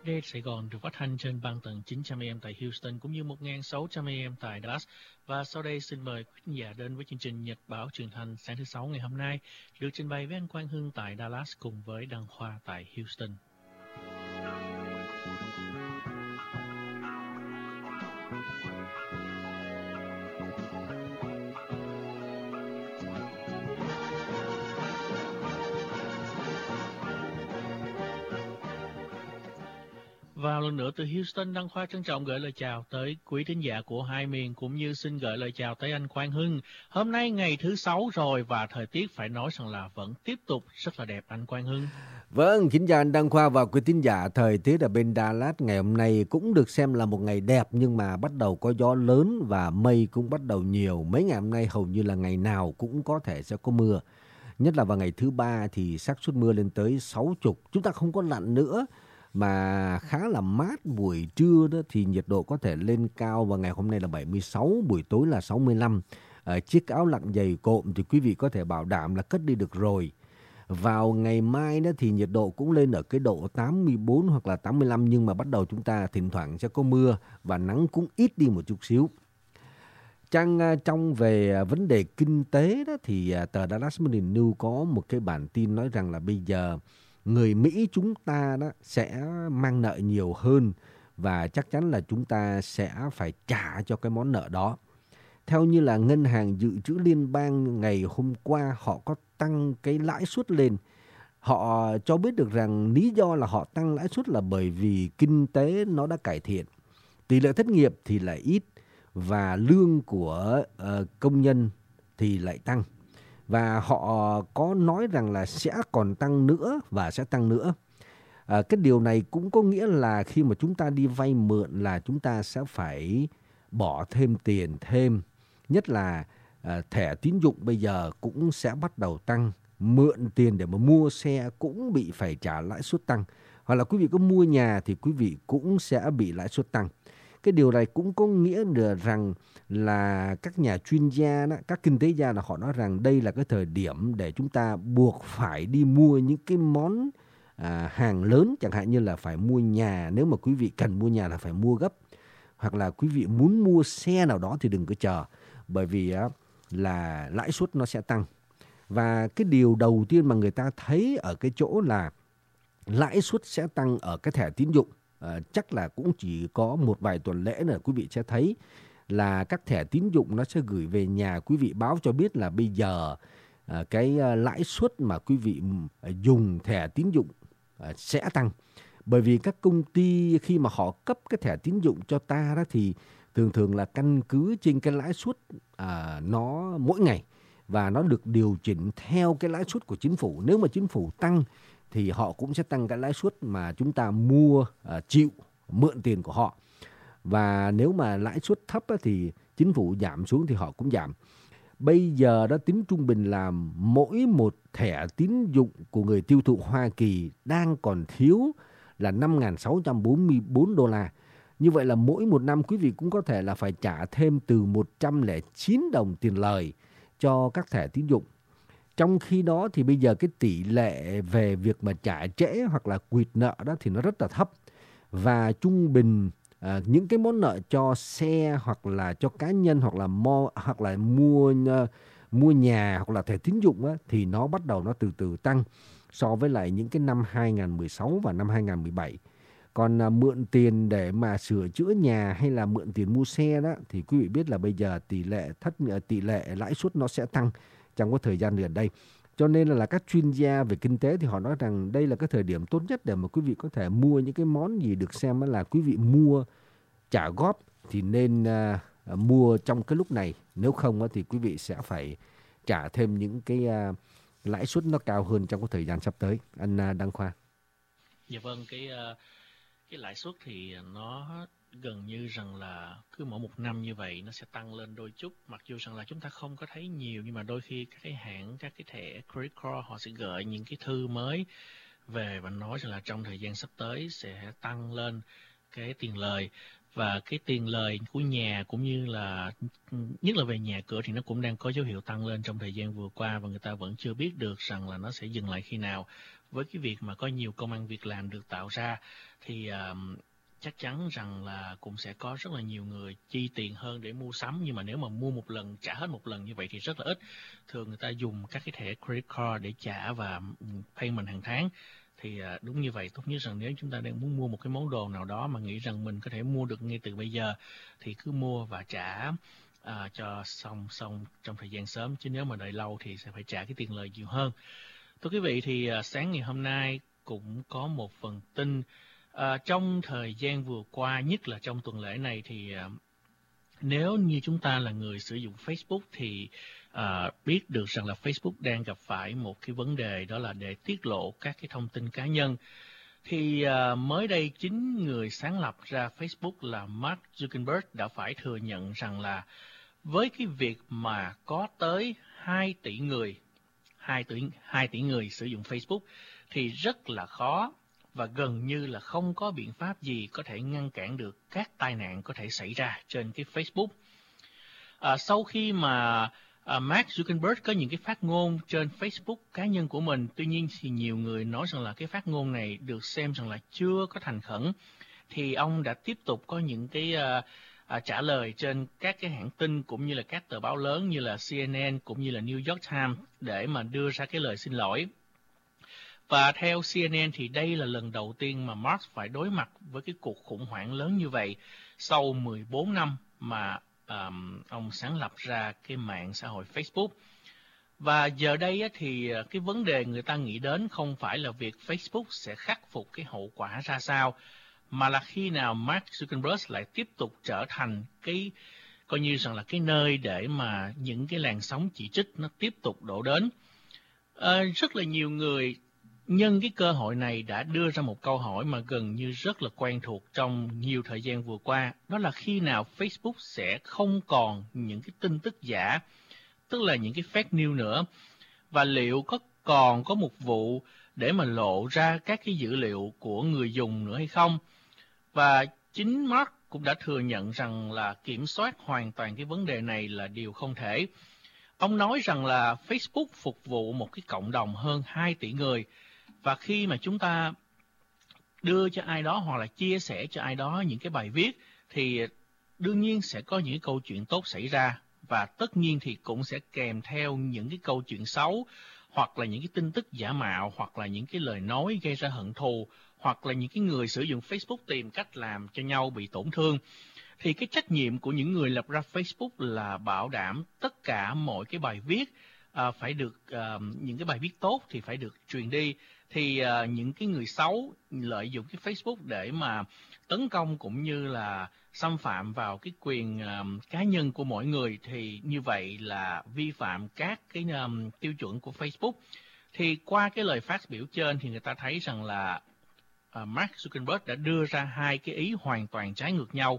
Radio Sài Gòn được phát thanh trên băng tần 900 AM tại Houston cũng như 1600 AM tại Dallas. Và sau đây xin mời quý khán giả đến với chương trình Nhật báo truyền thanh sáng thứ Sáu ngày hôm nay, được trình bày với anh Quang Hưng tại Dallas cùng với Đăng Khoa tại Houston. Và lần nữa từ Houston, Đăng Khoa trân trọng gửi lời chào tới quý thính giả của hai miền, cũng như xin gửi lời chào tới anh Quang Hưng. Hôm nay ngày thứ Sáu rồi và thời tiết phải nói rằng là vẫn tiếp tục rất là đẹp anh Quang Hưng. Vâng, xin chào anh Đăng Khoa và quý thính giả. Thời tiết ở bên Dallas ngày hôm nay cũng được xem là một ngày đẹp, nhưng mà bắt đầu có gió lớn và mây cũng bắt đầu nhiều. Mấy ngày hôm nay hầu như là ngày nào cũng có thể sẽ có mưa. Nhất là vào ngày thứ Ba thì xác suất mưa lên tới 60. Chúng ta không có lạnh nữa, mà khá là mát. Buổi trưa đó thì nhiệt độ có thể lên cao, và ngày hôm nay là 76, buổi tối là 65. Chiếc áo lặn dày cộm thì quý vị có thể bảo đảm là cất đi được rồi. Vào ngày mai đó thì nhiệt độ cũng lên ở cái độ 84 hoặc là 85, nhưng mà bắt đầu chúng ta thỉnh thoảng sẽ có mưa và nắng cũng ít đi một chút xíu. Trong về vấn đề kinh tế đó thì tờ Dallas Morning News có một cái bản tin nói rằng là bây giờ người Mỹ chúng ta đó sẽ mang nợ nhiều hơn, và chắc chắn là chúng ta sẽ phải trả cho cái món nợ đó. Theo như là Ngân hàng Dự trữ Liên bang ngày hôm qua họ có tăng cái lãi suất lên. Họ cho biết được rằng lý do là họ tăng lãi suất là bởi vì kinh tế nó đã cải thiện. Tỷ lệ thất nghiệp thì lại ít, và lương của công nhân thì lại tăng. Và họ có nói rằng là sẽ còn tăng nữa và sẽ tăng nữa. Cái điều này cũng có nghĩa là khi mà chúng ta đi vay mượn là chúng ta sẽ phải bỏ thêm tiền thêm. Nhất là thẻ tín dụng bây giờ cũng sẽ bắt đầu tăng. Mượn tiền để mà mua xe cũng bị phải trả lãi suất tăng. Hoặc là quý vị có mua nhà thì quý vị cũng sẽ bị lãi suất tăng. Cái điều này cũng có nghĩa được rằng là các nhà chuyên gia, đó, các kinh tế gia là họ nói rằng đây là cái thời điểm để chúng ta buộc phải đi mua những cái món hàng lớn, chẳng hạn như là phải mua nhà. Nếu mà quý vị cần mua nhà là phải mua gấp. Hoặc là quý vị muốn mua xe nào đó thì đừng có chờ, bởi vì là lãi suất nó sẽ tăng. Và cái điều đầu tiên mà người ta thấy ở cái chỗ là lãi suất sẽ tăng ở cái thẻ tín dụng. Chắc là cũng chỉ có một vài tuần lễ nữa quý vị sẽ thấy là các thẻ tín dụng nó sẽ gửi về nhà quý vị báo cho biết là bây giờ cái lãi suất mà quý vị dùng thẻ tín dụng sẽ tăng. Bởi vì các công ty khi mà họ cấp cái thẻ tín dụng cho ta đó thì thường là căn cứ trên cái lãi suất nó mỗi ngày, và nó được điều chỉnh theo cái lãi suất của chính phủ. Nếu mà chính phủ tăng thì họ cũng sẽ tăng cái lãi suất mà chúng ta mua chịu mượn tiền của họ. Và nếu mà lãi suất thấp thì chính phủ giảm xuống thì họ cũng giảm. Bây giờ đó tính trung bình là mỗi một thẻ tín dụng của người tiêu thụ Hoa Kỳ đang còn thiếu là 5.644 đô la. Như vậy là mỗi một năm quý vị cũng có thể là phải trả thêm từ 109 đồng tiền lời cho các thẻ tín dụng. Trong khi đó thì bây giờ cái tỷ lệ về việc mà trả trễ hoặc là quỵt nợ đó thì nó rất là thấp. Và trung bình những cái món nợ cho xe hoặc là cho cá nhân hoặc là mua nhà hoặc là thẻ tín dụng á, thì nó bắt đầu nó từ từ tăng so với lại những cái năm 2016 và năm 2017. Còn mượn tiền để mà sửa chữa nhà hay là mượn tiền mua xe đó thì quý vị biết là bây giờ tỷ lệ lãi suất nó sẽ tăng trong cái thời gian gần đây. Cho nên là các chuyên gia về kinh tế thì họ nói rằng đây là cái thời điểm tốt nhất để mà quý vị có thể mua những cái món gì được xem là quý vị mua trả góp thì nên mua trong cái lúc này. Nếu không thì quý vị sẽ phải trả thêm những cái lãi suất nó cao hơn trong cái thời gian sắp tới. Anh Đăng Khoa. Dạ vâng, cái lãi suất thì nó gần như rằng là cứ mỗi một năm như vậy nó sẽ tăng lên đôi chút, mặc dù rằng là chúng ta không có thấy nhiều, nhưng mà đôi khi các cái hãng, các cái thẻ credit card họ sẽ gửi những cái thư mới về và nói rằng là trong thời gian sắp tới sẽ tăng lên cái tiền lời. Và cái tiền lời của nhà cũng như là nhất là về nhà cửa thì nó cũng đang có dấu hiệu tăng lên trong thời gian vừa qua, và người ta vẫn chưa biết được rằng là nó sẽ dừng lại khi nào. với cái việc mà có nhiều công ăn việc làm được tạo ra thì chắc chắn rằng là cũng sẽ có rất là nhiều người chi tiền hơn để mua sắm, nhưng mà nếu mà mua một lần trả hết một lần như vậy thì rất là ít. Thường người ta dùng các cái thẻ credit card để trả và payment hàng tháng. Thì đúng như vậy, tốt nhất rằng nếu chúng ta đang muốn mua một cái món đồ nào đó mà nghĩ rằng mình có thể mua được ngay từ bây giờ thì cứ mua và trả cho xong trong thời gian sớm, chứ nếu mà đợi lâu thì sẽ phải trả cái tiền lời nhiều hơn. Thưa quý vị, thì sáng ngày hôm nay cũng có một phần tin trong thời gian vừa qua, nhất là trong tuần lễ này, thì nếu như chúng ta là người sử dụng Facebook thì biết được rằng là Facebook đang gặp phải một cái vấn đề, đó là để tiết lộ các cái thông tin cá nhân. Thì mới đây chính người sáng lập ra Facebook là Mark Zuckerberg đã phải thừa nhận rằng là với cái việc mà có tới 2 tỷ người sử dụng Facebook thì rất là khó và gần như là không có biện pháp gì có thể ngăn cản được các tai nạn có thể xảy ra trên cái Facebook. Sau khi mà Mark Zuckerberg có những cái phát ngôn trên Facebook cá nhân của mình, tuy nhiên thì nhiều người nói rằng là cái phát ngôn này được xem rằng là chưa có thành khẩn, thì ông đã tiếp tục có những cái trả lời trên các cái hãng tin cũng như là các tờ báo lớn như là CNN cũng như là New York Times để mà đưa ra cái lời xin lỗi. Và theo CNN thì đây là lần đầu tiên mà Mark phải đối mặt với cái cuộc khủng hoảng lớn như vậy sau 14 năm mà ông sáng lập ra cái mạng xã hội Facebook. Và giờ đây thì cái vấn đề người ta nghĩ đến không phải là việc Facebook sẽ khắc phục cái hậu quả ra sao, mà là khi nào Mark Zuckerberg lại tiếp tục trở thành cái coi như rằng là cái nơi để mà những cái làn sóng chỉ trích nó tiếp tục đổ đến. Rất là nhiều người nhân cái cơ hội này đã đưa ra một câu hỏi mà gần như rất là quen thuộc trong nhiều thời gian vừa qua, đó là khi nào Facebook sẽ không còn những cái tin tức giả, tức là những cái fake news nữa, và liệu còn có một vụ để mà lộ ra các cái dữ liệu của người dùng nữa hay không. Và chính Mark cũng đã thừa nhận rằng là kiểm soát hoàn toàn cái vấn đề này là điều không thể. Ông nói rằng là Facebook phục vụ một cái cộng đồng hơn 2 tỷ người, và khi mà chúng ta đưa cho ai đó hoặc là chia sẻ cho ai đó những cái bài viết thì đương nhiên sẽ có những câu chuyện tốt xảy ra, và tất nhiên thì cũng sẽ kèm theo những cái câu chuyện xấu, hoặc là những cái tin tức giả mạo, hoặc là những cái lời nói gây ra hận thù, hoặc là những cái người sử dụng Facebook tìm cách làm cho nhau bị tổn thương. Thì cái trách nhiệm của những người lập ra Facebook là bảo đảm tất cả mọi cái bài viết phải được những cái bài viết tốt thì phải được truyền đi. Thì những cái người xấu lợi dụng cái Facebook để mà tấn công cũng như là xâm phạm vào cái quyền cá nhân của mỗi người, thì như vậy là vi phạm các cái tiêu chuẩn của Facebook. Thì qua cái lời phát biểu trên thì người ta thấy rằng là Mark Zuckerberg đã đưa ra hai cái ý hoàn toàn trái ngược nhau.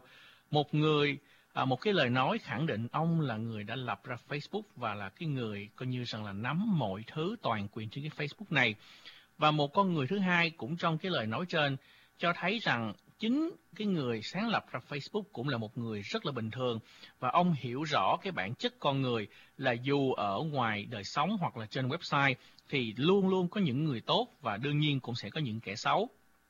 Một cái lời nói khẳng định ông là người đã lập ra Facebook và là cái người coi như rằng là nắm mọi thứ toàn quyền trên cái Facebook này. Và một con người thứ hai cũng trong cái lời nói trên cho thấy rằng chính cái người sáng lập ra Facebook cũng là một người rất là bình thường, và ông hiểu rõ cái bản chất con người là dù ở ngoài đời sống hoặc là trên website thì luôn luôn có những người tốt và đương nhiên cũng sẽ có những kẻ xấu.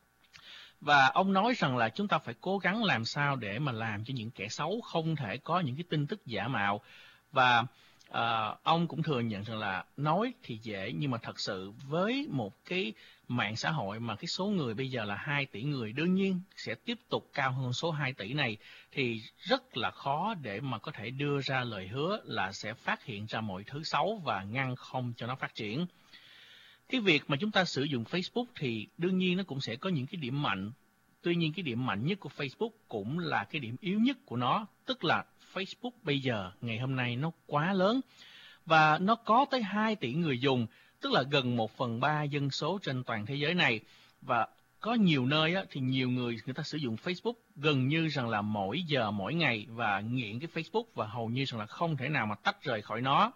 Và ông nói rằng là chúng ta phải cố gắng làm sao để mà làm cho những kẻ xấu không thể có những cái tin tức giả mạo. Và ông cũng thừa nhận rằng là nói thì dễ, nhưng mà thật sự với một cái mạng xã hội mà cái số người bây giờ là 2 tỷ người, đương nhiên sẽ tiếp tục cao hơn số 2 tỷ này, thì rất là khó để mà có thể đưa ra lời hứa là sẽ phát hiện ra mọi thứ xấu và ngăn không cho nó phát triển. Cái việc mà chúng ta sử dụng Facebook thì đương nhiên nó cũng sẽ có những cái điểm mạnh. Tuy nhiên cái điểm mạnh nhất của Facebook cũng là cái điểm yếu nhất của nó, tức là Facebook bây giờ, ngày hôm nay nó quá lớn và nó có tới 2 tỷ người dùng, tức là gần 1/3 dân số trên toàn thế giới này. Và có nhiều nơi thì nhiều người ta sử dụng Facebook gần như rằng là mỗi giờ mỗi ngày và nghiện cái Facebook và hầu như rằng là không thể nào mà tách rời khỏi nó.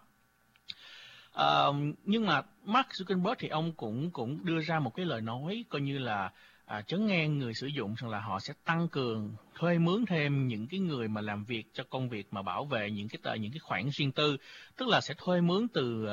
Nhưng mà Mark Zuckerberg thì ông cũng đưa ra một cái lời nói coi như là trấn ngang người sử dụng rằng là họ sẽ tăng cường thuê mướn thêm những cái người mà làm việc cho công việc mà bảo vệ những cái khoản riêng tư, tức là sẽ thuê mướn từ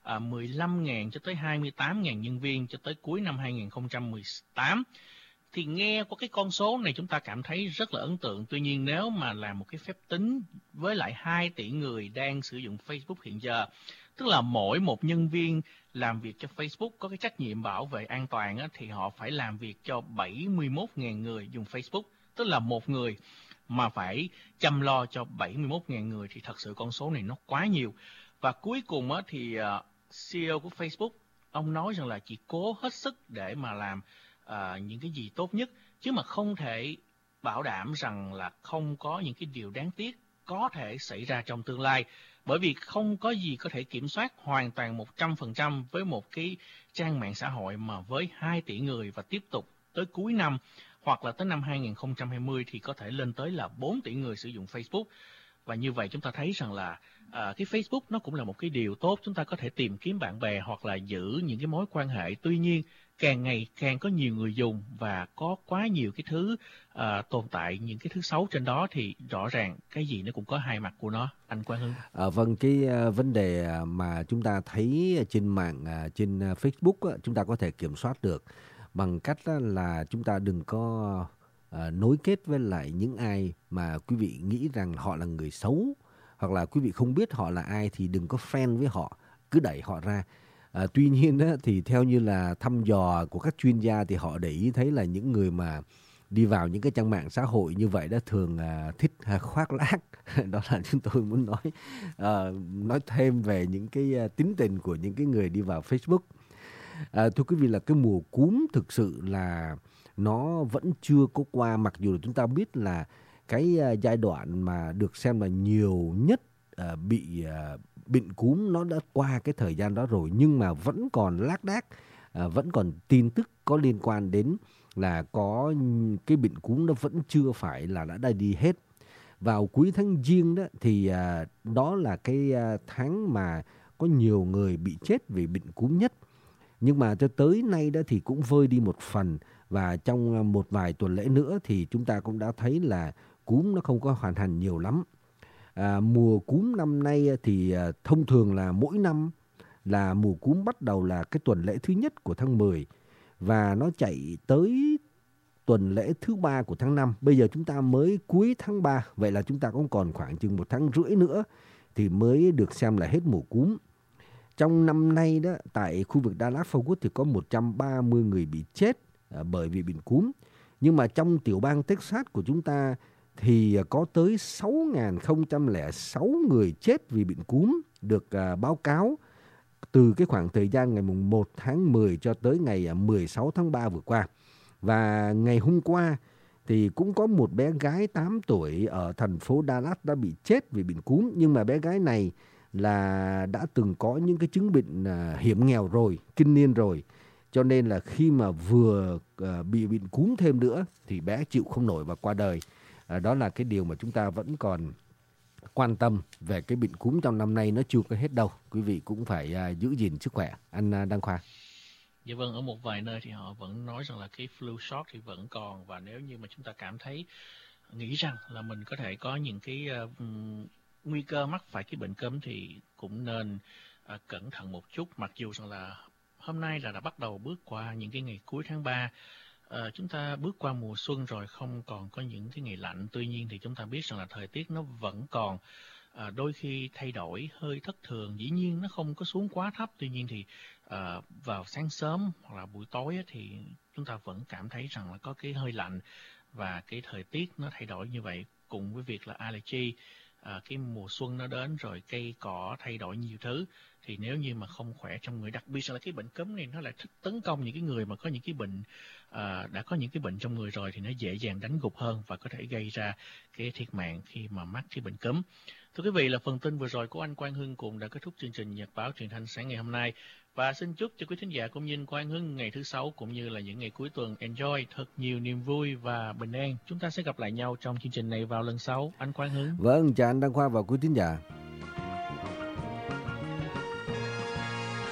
15.000 cho tới 28.000 nhân viên cho tới cuối năm 2018. Thì nghe qua cái con số này chúng ta cảm thấy rất là ấn tượng. Tuy nhiên nếu mà làm một cái phép tính với lại 2 tỷ người đang sử dụng Facebook hiện giờ, tức là mỗi một nhân viên làm việc cho Facebook có cái trách nhiệm bảo vệ an toàn á, thì họ phải làm việc cho 71.000 người dùng Facebook. Tức là một người mà phải chăm lo cho 71.000 người thì thật sự con số này nó quá nhiều. Và cuối cùng á, thì CEO của Facebook, ông nói rằng là chỉ cố hết sức để mà làm những cái gì tốt nhất, chứ mà không thể bảo đảm rằng là không có những cái điều đáng tiếc có thể xảy ra trong tương lai. Bởi vì không có gì có thể kiểm soát hoàn toàn 100% với một cái trang mạng xã hội mà với 2 tỷ người, và tiếp tục tới cuối năm hoặc là tới năm 2020 thì có thể lên tới là 4 tỷ người sử dụng Facebook. Và như vậy chúng ta thấy rằng là cái Facebook nó cũng là một cái điều tốt, chúng ta có thể tìm kiếm bạn bè hoặc là giữ những cái mối quan hệ. Tuy nhiên càng ngày càng có nhiều người dùng và có quá nhiều cái thứ tồn tại, những cái thứ xấu trên đó, thì rõ ràng cái gì nó cũng có hai mặt của nó, anh Quang Hưng. Vâng, cái vấn đề mà chúng ta thấy trên mạng, trên Facebook chúng ta có thể kiểm soát được bằng cách là chúng ta đừng có nối kết với lại những ai mà quý vị nghĩ rằng họ là người xấu, hoặc là quý vị không biết họ là ai thì đừng có friend với họ, cứ đẩy họ ra. Tuy nhiên thì theo như là thăm dò của các chuyên gia thì họ để ý thấy là những người mà đi vào những cái trang mạng xã hội như vậy đó thường thích khoác lác. Đó là chúng tôi muốn nói thêm về những cái tính tình của những cái người đi vào Facebook. Thưa quý vị, là cái mùa cúm thực sự là nó vẫn chưa có qua, mặc dù là chúng ta biết là cái giai đoạn mà được xem là nhiều nhất bị bệnh cúm nó đã qua cái thời gian đó rồi, nhưng mà vẫn còn lác đác, vẫn còn tin tức có liên quan đến là có cái bệnh cúm nó vẫn chưa phải là đã đi hết. Vào cuối tháng Giêng đó thì đó là cái tháng mà có nhiều người bị chết vì bệnh cúm nhất. Nhưng mà cho tới nay đó thì cũng vơi đi một phần, và trong một vài tuần lễ nữa thì chúng ta cũng đã thấy là cúm nó không có hoàn thành nhiều lắm. Mùa cúm năm nay thì thông thường là mỗi năm là mùa cúm bắt đầu là cái tuần lễ thứ nhất của tháng 10 và nó chạy tới tuần lễ thứ 3 của tháng 5. Bây giờ chúng ta mới cuối tháng 3, vậy là chúng ta cũng còn khoảng chừng 1 tháng rưỡi nữa thì mới được xem là hết mùa cúm. Trong năm nay đó, tại khu vực Dallas Fort Worth thì có 130 người bị chết bởi vì bệnh cúm. Nhưng mà trong tiểu bang Texas của chúng ta thì có tới 6.006 người chết vì bệnh cúm được báo cáo từ cái khoảng thời gian ngày mùng 1 tháng 10 cho tới ngày 16 tháng 3 vừa qua. Và ngày hôm qua thì cũng có một bé gái 8 tuổi ở thành phố Dallas đã bị chết vì bệnh cúm. Nhưng mà bé gái này là đã từng có những cái chứng bệnh hiểm nghèo rồi, kinh niên rồi. Cho nên là khi mà vừa bị bệnh cúm thêm nữa thì bé chịu không nổi và qua đời. Đó là cái điều mà chúng ta vẫn còn quan tâm về cái bệnh cúm trong năm nay, nó chưa có hết đâu. Quý vị cũng phải giữ gìn sức khỏe. Anh Đăng Khoa. Dạ vâng, ở một vài nơi thì họ vẫn nói rằng là cái flu shot thì vẫn còn, và nếu như mà chúng ta cảm thấy nghĩ rằng là mình có thể có những cái nguy cơ mắc phải cái bệnh cúm thì cũng nên cẩn thận một chút. Mặc dù rằng là hôm nay là đã bắt đầu bước qua những cái ngày cuối tháng 3, chúng ta bước qua mùa xuân rồi, không còn có những cái ngày lạnh. Tuy nhiên thì chúng ta biết rằng là thời tiết nó vẫn còn đôi khi thay đổi hơi thất thường. Dĩ nhiên nó không có xuống quá thấp, tuy nhiên thì vào sáng sớm hoặc là buổi tối thì chúng ta vẫn cảm thấy rằng là có cái hơi lạnh, và cái thời tiết nó thay đổi như vậy cùng với việc là allergy, cái mùa xuân nó đến rồi, cây cỏ thay đổi nhiều thứ, thì nếu như mà không khỏe trong người, đặc biệt là cái bệnh cúm này nó lại thích tấn công những cái người mà có những cái bệnh đã có những cái bệnh trong người rồi, thì nó dễ dàng đánh gục hơn và có thể gây ra cái thiệt mạng khi mà mắc cái bệnh cúm. Thưa quý vị, là phần tin vừa rồi của anh Quang Hưng cũng đã kết thúc chương trình Nhật báo Truyền thanh sáng ngày hôm nay. Và xin chúc cho quý thính giả cũng như anh Quang Hưng ngày thứ Sáu cũng như là những ngày cuối tuần enjoy thật nhiều niềm vui và bình an. Chúng ta sẽ gặp lại nhau trong chương trình này vào lần sau. Anh Quang Hưng. Vâng, chào anh Đăng Khoa và quý thính giả.